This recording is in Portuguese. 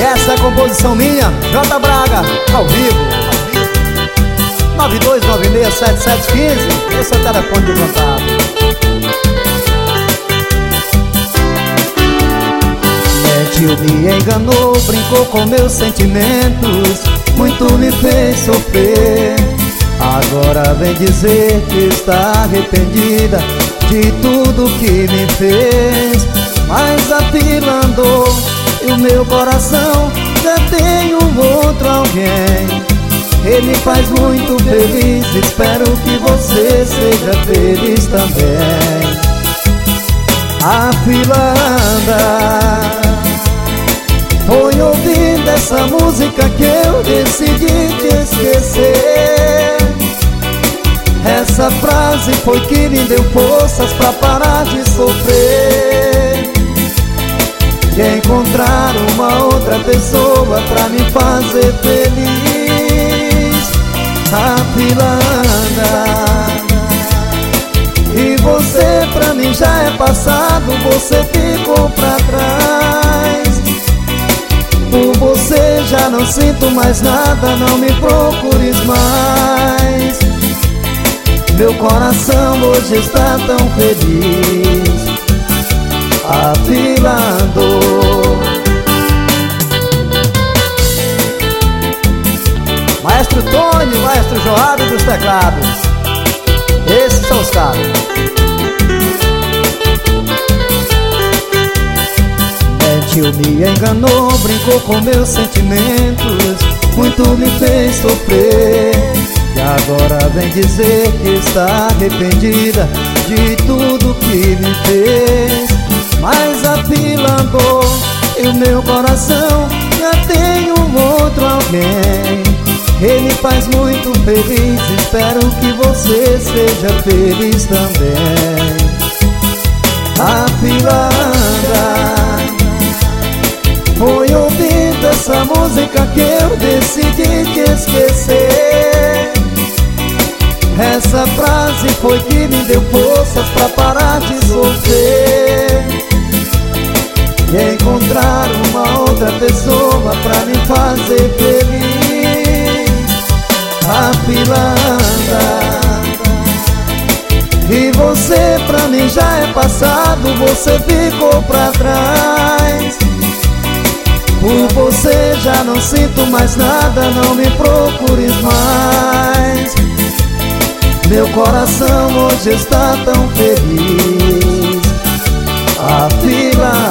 E essa é a composição minha, J. Braga, ao vivo 92967715. Esse é o telefone de contato. Mentiu, me enganou, brincou com meus sentimentos, muito me fez sofrer. Agora vem dizer que está arrependida de tudo que me fez. Mas a fila andou e o meu coração já tem um outro alguém. Ele me faz muito feliz, espero que você seja feliz também. A fila anda, foi ouvindo essa música que eu decidi te esquecer. Essa frase foi que me deu forças pra parar de sofrer e encontrar uma outra pessoa pra me fazer feliz. A fila anda e você pra mim já é passado, você ficou pra trás. Por você já não sinto mais nada, não me procures mais. Meu coração hoje está tão feliz. A fila andou. Maestro Tony, Maestro Joado dos teclados. Esses são os caras. Mentiu, me enganou, brincou com meus sentimentos, muito me fez sofrer. E agora vem dizer que está arrependida de tudo que me fez. Mas a fila andou e o meu coração já tem um outro alguém. Ele faz muito feliz, espero que você seja feliz também. A fila anda, foi ouvindo essa música que eu decidi te esquecer. Essa frase foi que me deu forças pra parar de sofrer e encontrar uma outra pessoa pra me fazer feliz. A fila anda e você pra mim já é passado, você ficou pra trás. Por você já não sinto mais nada, não me procures mais. Meu coração hoje está tão feliz. A fila